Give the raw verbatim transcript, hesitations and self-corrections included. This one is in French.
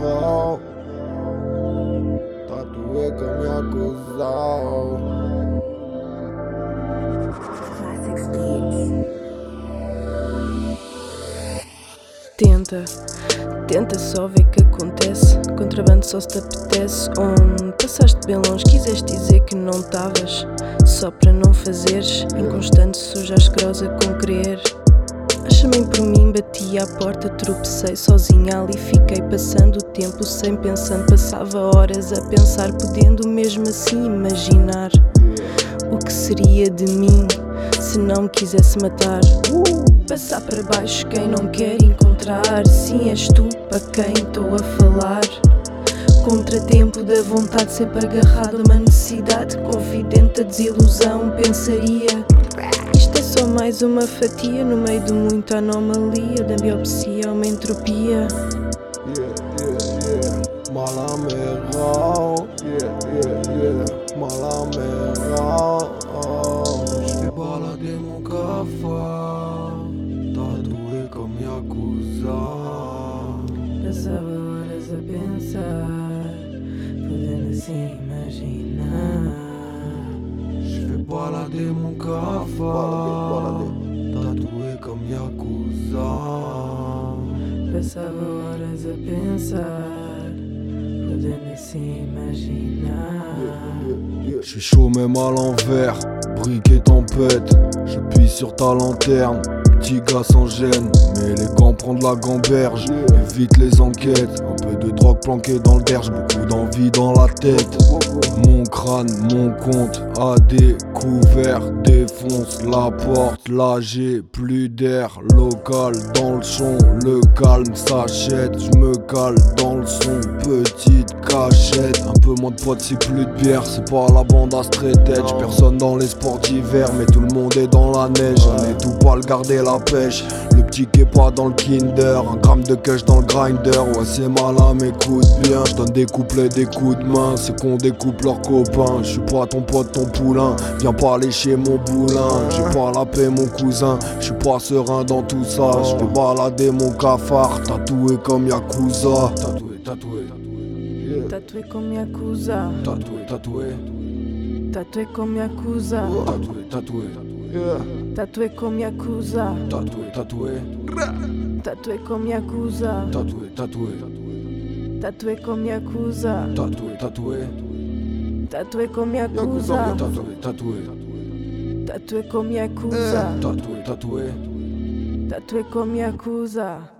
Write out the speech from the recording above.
errant, tatoué comme Yakuza. Tenta, tenta só ver que acontece. Contrabando só se te apetece. Onde passaste bem longe, quiseste dizer que não estavas, só para não fazeres. Inconstante, suja, asquerosa com querer. Chamei por mim, bati à porta, tropecei sozinha ali, fiquei passando o tempo sem pensando. Passava horas a pensar, podendo mesmo assim imaginar o que seria de mim se não me quisesse matar. Passar para baixo quem não quer encontrar. Sim, és tu para quem estou a falar. Contratempo da vontade, sempre agarrado a uma necessidade. Confidente da desilusão, pensaria: isto é só mais uma fatia no meio de muita anomalia, da biopsia a uma entropia. Yeah, yeah, yeah. Malaméral, yeah, yeah, yeah. Malaméral. J'fais balader mon cafard, tatoué comme Yakuza. Passava horas a pensar, podendo assim imaginar. J'fais balader mon cafard, tatoué comme Yakuza. Passava horas a pensar, podendo assim imaginar. J'suis chaud même à l'envers, brique et tempête. J'appuie sur ta lanterne, petit gars sans gêne. Mais les gants prennent de la gamberge, évite les enquêtes. Un peu de drogue planquée dans le derge, beaucoup d'envie dans la tête. Mon crâne, mon compte à découvert, défonce la porte. Là j'ai plus d'air, local dans le son. Le calme s'achète, j'me cale dans le son. Petite cachette, un peu moins de potes si plus de bière. C'est pas la bande à straight edge, personne dans les sports d'hiver. Mais tout le monde est dans la neige, j'en ai tout pas le garder la pêche. Le petit qui est pas dans le kinder, un gramme de cash dans le grinder. Ouais c'est malin mais écoute bien, je donne des couplets, des coups de main. C'est qu'on découpe leurs copains, je suis pas ton pote, ton poulain. Viens pas lécher mon boulin, j'ai pas la paix mon cousin. Je suis pas serein dans tout ça, je fais balader mon cafard, tatoué comme Yakuza. Tatoué, tatoué, Tatoué comme Yakuza. tatoué, tatoué, Tatoué comme Yakuza. tatoué, tatoué, Tatoué comme Yakuza. tatoué, tatoué, Tatoué comme Yakuza. tatoué, tatoué, Tatoué comme Yakuza. tatoué, tatoué, Tatoué comme Yakuza. tatoué, tatoué, Tatoué comme Yakuza. tatoué, tatoué. Tatoué comme Yakuza.